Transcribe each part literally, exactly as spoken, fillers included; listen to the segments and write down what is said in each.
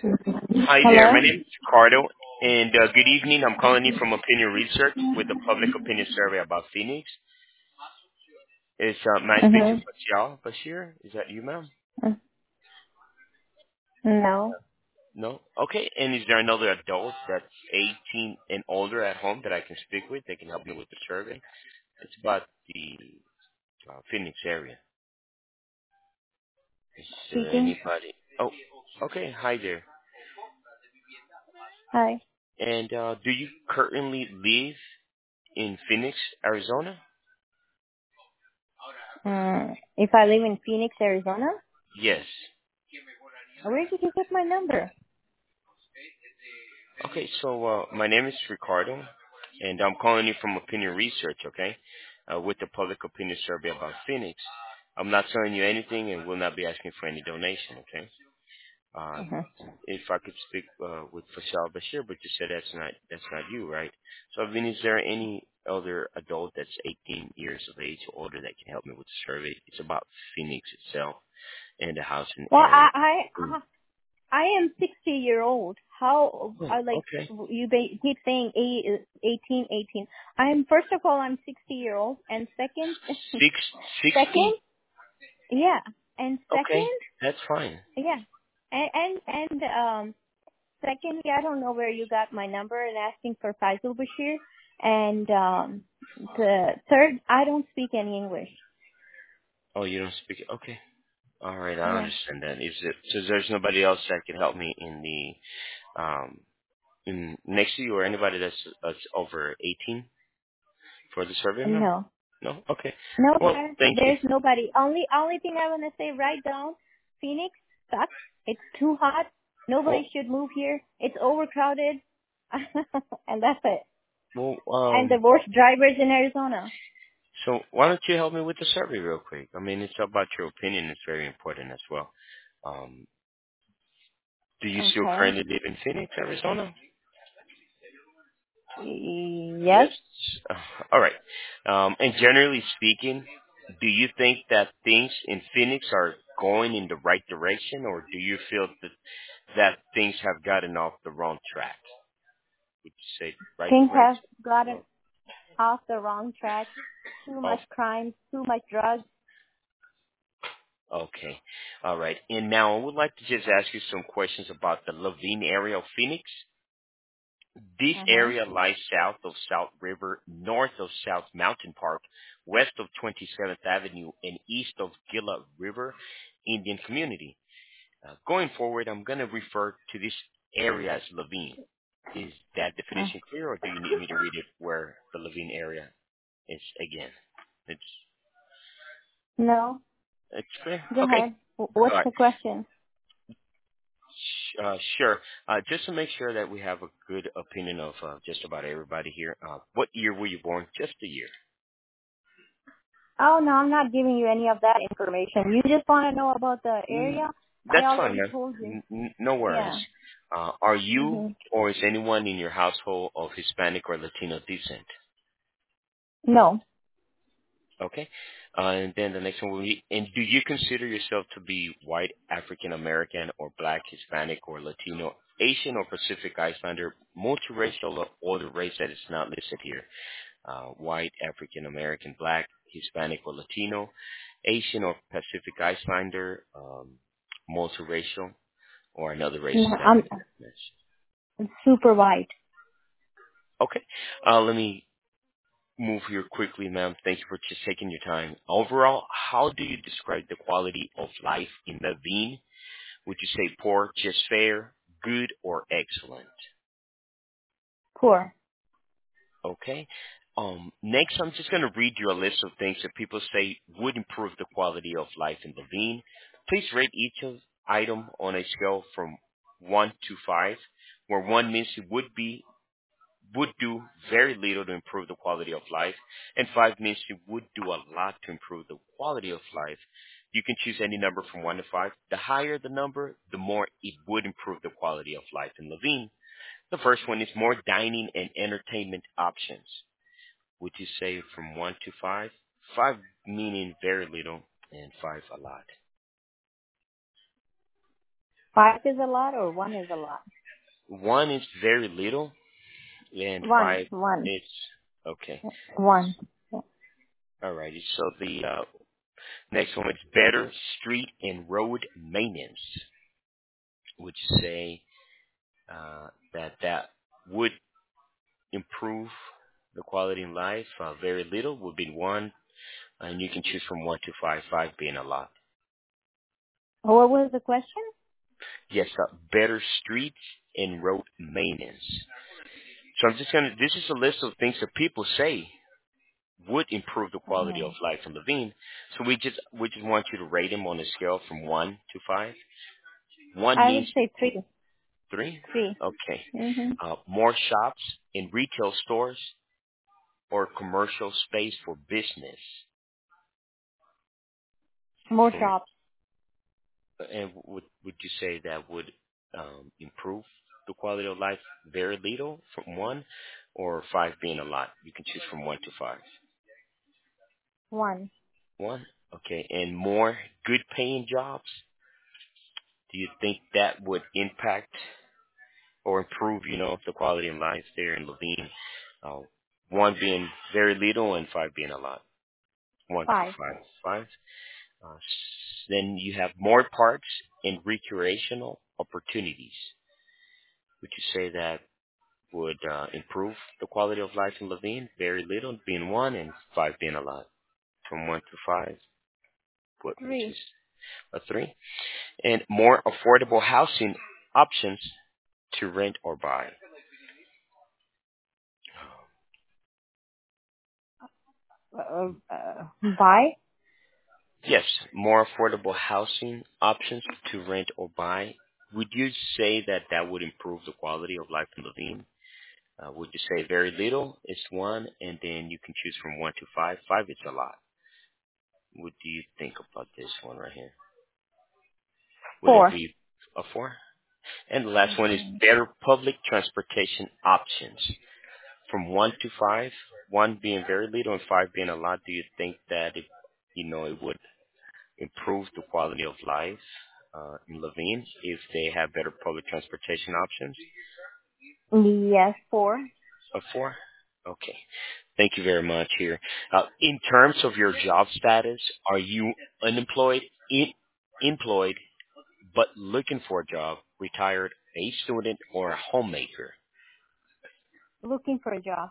Hi there. Hello? My name is Ricardo, and uh, good evening. I'm calling you from Opinion Research with the public opinion survey about Phoenix. It's uh, may I speak to Mm-hmm. Facial Bashir? Is that you, ma'am? No. No. Okay. And is there another adult that's eighteen and older at home that I can speak with? They can help me with the survey. It's about the uh, Phoenix area. Is there Speaking. anybody? Oh, okay. Hi there. Hi. And uh, do you currently live in Phoenix, Arizona? Mm, if I live in Phoenix, Arizona? Yes. Where did you get my number? Okay, so uh, my name is Ricardo, and I'm calling you from Opinion Research, okay, uh, with the public opinion survey about Phoenix. I'm not selling you anything and will not be asking for any donation, okay? Uh, Mm-hmm. if I could speak uh, with Faisal Bashir, but you said that's not that's not you, right? So, I mean, is there any other adult that's eighteen years of age or older that can help me with the survey? It's about Phoenix itself and the housing Well, area. I, I, I I am sixty year old. How, Oh, I like, okay. you ba- keep saying eight, eighteen, eighteen. I'm, first of all, I'm sixty year old. And second, Six second, sixty? yeah. And Okay, second, that's fine. yeah. And, and, and, um, secondly, I don't know where you got my number and asking for Faisal Bashir. And um, the third, I don't speak any English. Oh, you don't speak it? Okay. All right, I Yeah. understand that. Is it so there's nobody else that can help me in the um in next to you or anybody that's, that's over eighteen for the survey, ma'am? No. No? Okay. No, Well, there, thank you. there's nobody. Only, only thing I want to say right down, Phoenix sucks. It's too hot. Well, Nobody should move here. It's overcrowded. And that's it. well, And the um, worst drivers in Arizona. so why don't you help me with the survey real quick? I mean, it's about your opinion. It's very important as well. Um, do you still Okay. currently live in Phoenix, Arizona? Yes. Yes. Uh, all right. Um, and generally speaking, do you think that things in Phoenix are going in the right direction, or do you feel that that things have gotten off the wrong track? Would you say right Things have direction? gotten Wrong. off the wrong track. Too Off. much crime, too much drugs. Okay. All right. And now I would like to just ask you some questions about the Levine area of Phoenix. This Uh-huh. area lies south of South River, north of South Mountain Park, west of twenty-seventh Avenue, and east of Gila River Indian Community. Uh, going forward, I'm going to refer to this area as Levine. Is that Uh, definition clear, or do you need me to read it where the Levine area is again? It's no. it's clear. Go Okay. ahead. Wh- What's All right. the question? Sh- Uh, sure. Uh, just to make sure that we have a good opinion of uh, just about everybody here. Uh, what year were you born? Just a year. Oh, no, I'm not giving you any of that information. You just want to know about the Mm, area? I That's fine, already man. told you. N- n- no worries. Yeah. Uh, are you hmm or is anyone in your household of Hispanic or Latino descent? No. Okay. Uh, and then the next one will be, and do you consider yourself to be white, African American, or black, Hispanic, or Latino, Asian, or Pacific Islander, multiracial, or or the race that is not listed here? Uh, white, African American, black, Hispanic, or Latino, Asian or Pacific Islander, um, multiracial, or another race No, that I'm is not mentioned. super white. Okay. Uh, let me move here quickly, ma'am. Thank you for just taking your time. Overall, how do you describe the quality of life in Naveen? Would you say poor, just fair, good, or excellent? Poor. Okay. Um, next, I'm just going to read you a list of things that people say would improve the quality of life in Levine. Please rate each of item on a scale from one to five, where one means it would be would do very little to improve the quality of life, and five means it would do a lot to improve the quality of life. You can choose any number from one to five. The higher the number, the more it would improve the quality of life in Levine. The first one is more dining and entertainment options. Would you say from one to five? Five meaning very little, and five a lot. Five is a lot or one is a lot? One is very little, and One, five one, is okay. one. Alrighty. So the uh, next one is better street and road maintenance. Would you say uh, that that would improve the quality in life? Uh, very little would be one, and you can choose from one to five. Five being a lot. What was the question? Yes, uh, better streets and road maintenance. So I'm just gonna. This is a list of things that people say would improve the quality of Mm. life in Levine. So we just we just want you to rate them on a scale from one to five. One I means would say three. three. Three. Okay. Mm-hmm. Uh, more shops in retail stores or commercial space for business. More From shops. and would would you say that would um, improve the quality of life very little from one, or five being a lot? You can choose from one to five. One. One. Okay. And more good paying jobs. Do you think that would impact or improve, you know, the quality of life there in Levine? Uh, one being very little and five being a lot. One to Five. five. Five. Uh, s- then you have more parks and recreational opportunities. Would you say that would uh, improve the quality of life in Levine? Very little being one and five being a lot. From one to five, what would you Three. s- a three? And more affordable housing options to rent or buy. Uh, uh, buy. Yes, more affordable housing options to rent or buy. Would you say that that would improve the quality of life in Levine? Uh, would you say very little is one, and then you can choose from one to five? Five is a lot. What do you think about this one right here? Would it Four. be a four? And the last one is Mm-hmm. better public transportation options. From one to five, one being very little and five being a lot, do you think that it, you know, it would improve the quality of life uh, in Levine if they have better public transportation options? Yes, four. A four? Okay. Thank you very much here. Uh, in terms of your job status, are you unemployed, in, employed, but looking for a job, retired, a student, or a homemaker? Looking for a job.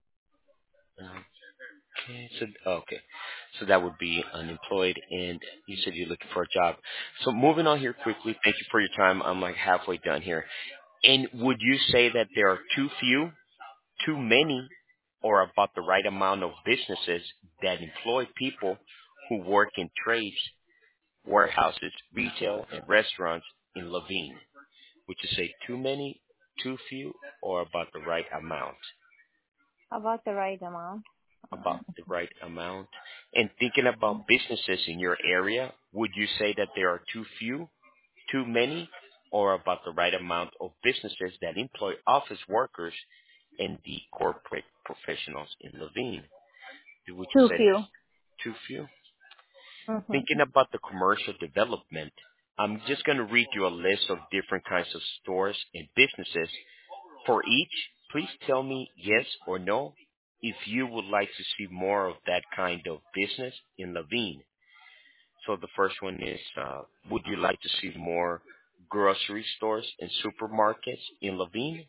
Okay, so okay, so that would be unemployed, and you said you're looking for a job. So moving on here quickly. Thank you for your time. I'm like halfway done here. And would you say that there are too few, too many, or about the right amount of businesses that employ people who work in trades, warehouses, retail, and restaurants in Levine? Would you say too many, too few, or about the right amount? About the right amount. About Uh, the right amount. And thinking about businesses in your area, would you say that there are too few, too many, or about the right amount of businesses that employ office workers and the corporate professionals in Levine? Would you too say few. there's too few? Mm-hmm. Thinking about the commercial development, I'm just going to read you a list of different kinds of stores and businesses. For each, please tell me yes or no if you would like to see more of that kind of business in Levine. So the first one is, uh, would you like to see more grocery stores and supermarkets in Levine?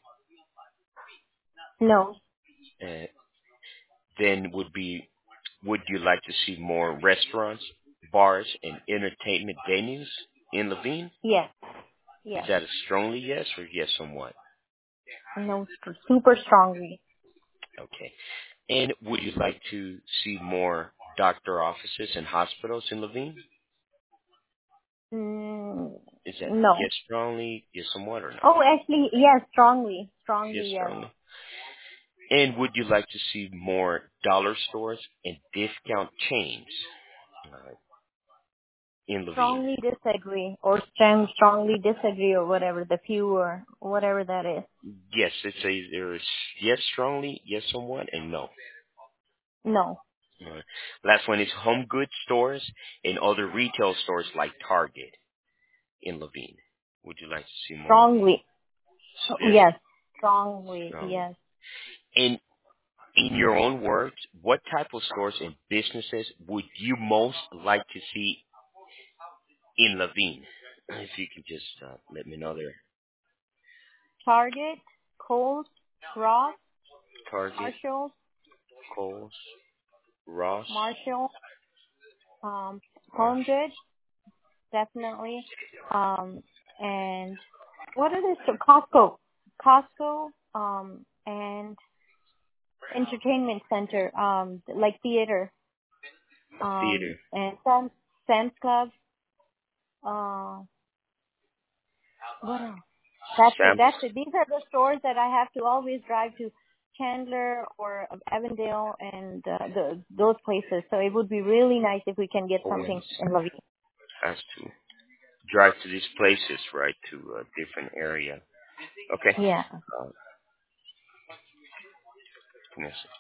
No. Uh, then would be, would you like to see more restaurants, bars, and entertainment venues in Levine? Yes. Is Yes. that a strongly yes or yes somewhat? No. Super strongly. Okay. And would you like to see more doctor offices and hospitals in Levine? Mm, Is that no. yes strongly, yes somewhat, or no? Oh, actually, yes, strongly. Yes Strongly, yes. strongly. And would you like to see more dollar stores and discount chains uh, in Levine? Strongly disagree, or strong, strongly disagree, or whatever, the few, or whatever that is. Yes, it's a there is yes strongly, yes somewhat, and no. No. Uh, last one is home goods stores and other retail stores like Target in Levine. Would you like to see more of Strongly. this? Yes. Strongly. Strongly. Yes. In in your own words, what type of stores and businesses would you most like to see in Levine? If you can just uh, let me know there. Target, Kohl's, Ross, Target, Marshall, Kohl's, Ross, Marshall, um, Marsh, Home Goods, definitely. Um, and what are the so Costco, Costco, um, and entertainment center, um, like theater, um, Theater, and Sam's, Sam's Club. Uh, what else? That's it. Sam's. That's it. These are the stores that I have to always drive to Chandler or Avondale and uh, the those places. So it would be really nice if we can get Always something in Levine. has to drive to these places, right, to a different area. Okay. Yeah. Uh, give me a second.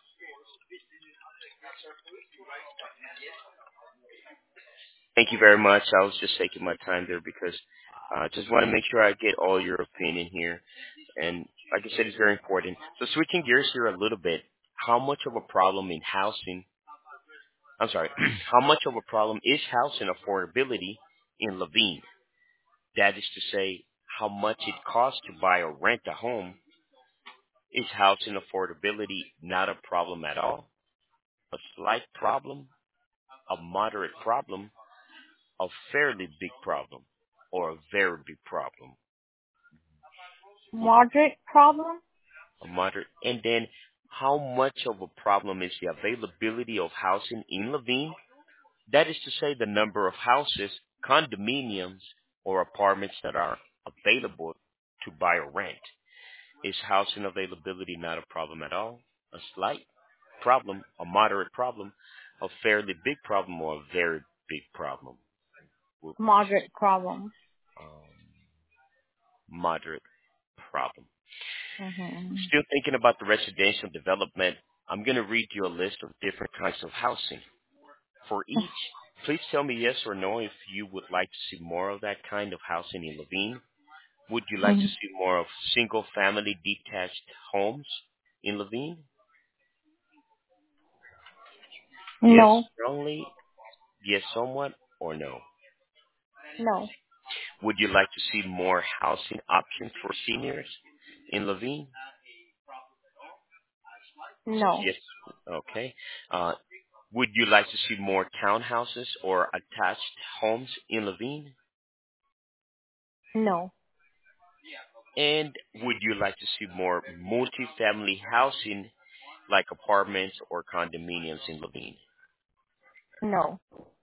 Thank you very much. I was just taking my time there because I uh, just want to make sure I get all your opinion here. And like I said, it's very important. So switching gears here a little bit, how much of a problem in housing, I'm sorry, how much of a problem is housing affordability in Levine? That is to say, how much it costs to buy or rent a home. Is housing affordability not a problem at all? A slight problem? A moderate problem? A fairly big problem? Or a very big problem? Moderate problem? A moderate? And then how much of a problem is the availability of housing in Levine? That is to say, the number of houses, condominiums, or apartments that are available to buy or rent. Is housing availability not a problem at all? A slight problem, a moderate problem, a fairly big problem, or a very big problem? What would you Moderate say? problem. Um, moderate problem. Mm-hmm. Still thinking about the residential development, I'm going to read you a list of different kinds of housing. For each, please tell me yes or no if you would like to see more of that kind of housing in Levine. Would you like to see more of single-family detached homes in Levine? Yes, No. strongly. Yes, somewhat. Or no? No. Would you like to see more housing options for seniors in Levine? No. Yes. Okay. Uh, would you like to see more townhouses or attached homes in Levine? No. And would you like to see more multifamily housing like apartments or condominiums in Levine? No.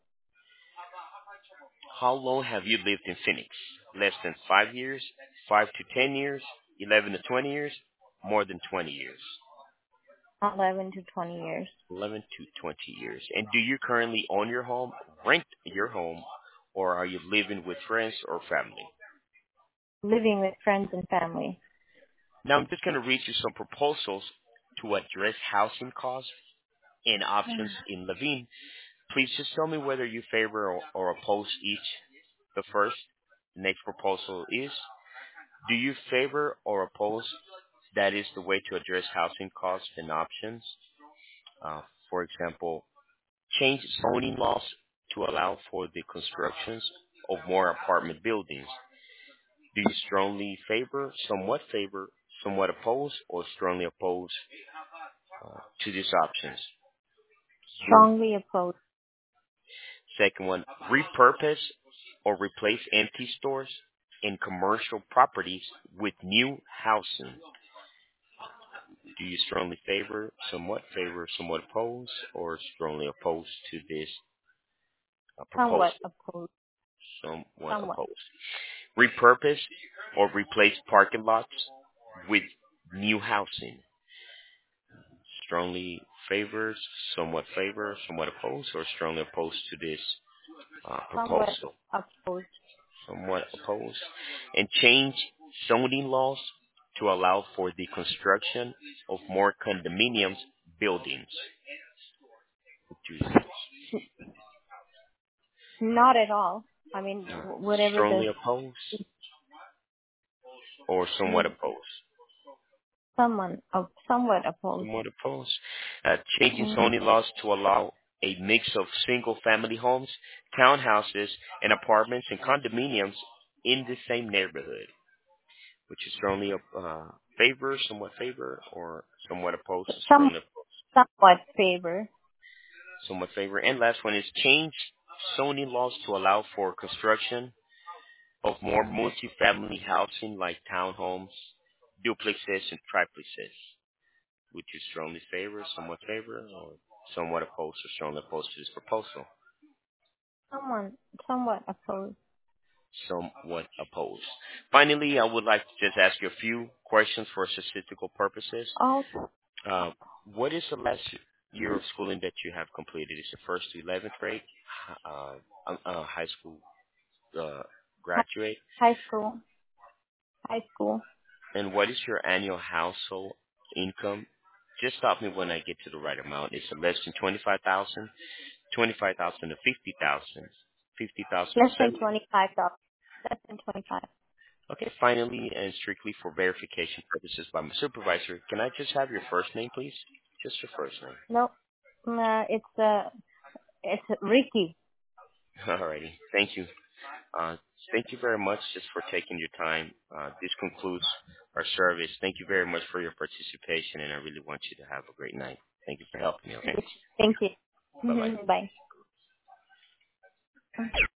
How long have you lived in Phoenix? Less than five years, five to ten years, eleven to twenty years, more than twenty years? Eleven to twenty years. eleven to twenty years. And do you currently own your home, rent your home, or are you living with friends or family? Living with friends and family. Now I'm just going to read you some proposals to address housing costs and options in Levine. Please just tell me whether you favor or, or oppose each. The first, the next proposal is, do you favor or oppose, that is the way to address housing costs and options? Uh, for example, change zoning laws to allow for the constructions of more apartment buildings. Do you strongly favor, somewhat favor, somewhat oppose, or strongly oppose uh, to these options? Move. Strongly opposed. Second one, repurpose or replace empty stores in commercial properties with new housing. Do you strongly favor, somewhat favor, somewhat oppose, or strongly oppose to this uh, Somewhat proposal? opposed. Somewhat Somewhat. opposed. Repurpose or replace parking lots with new housing. Strongly favors, somewhat favor, somewhat opposed, or strongly opposed to this uh, Somewhat proposal. opposed. Somewhat opposed. And change zoning laws to allow for the construction of more condominiums buildings. Not at all. I mean, Uh, wh- whatever the strongly opposed. or somewhat Mm, opposed? someone, uh, somewhat opposed. Somewhat opposed. Uh, changing Mm, zoning laws to allow a mix of single-family homes, townhouses, and apartments and condominiums in the same neighborhood, which is strongly uh, favor, somewhat favor, or somewhat opposed, or some, strongly opposed, somewhat favor. somewhat favor. And last one is change zoning laws to allow for construction of more multifamily housing like townhomes, duplexes, and triplexes. Would you strongly favor, somewhat favor, or somewhat opposed or strongly opposed to this proposal? Someone, somewhat opposed. Somewhat opposed. Finally, I would like to just ask you a few questions for statistical purposes. Oh, Uh, what is the last year of schooling that you have completed? Is it first to eleventh grade, uh, uh, uh, high school uh, hi- graduate? high school, high school. And what is your annual household income? Just stop me when I get to the right amount. Is it less than twenty-five thousand? Twenty-five thousand to fifty thousand, fifty thousand to Less than seventy. twenty-five dollars. Less than twenty-five. Okay, finally, and strictly for verification purposes by my supervisor, can I just have your first name, please? Just your first name. No, uh, it's uh, it's Ricky. Alrighty, thank you. Uh, thank you very much just for taking your time. Uh, this concludes our service. Thank you very much for your participation, and I really want you to have a great night. Thank you for helping me. Okay, Thank you. bye bye. Hmm. Bye.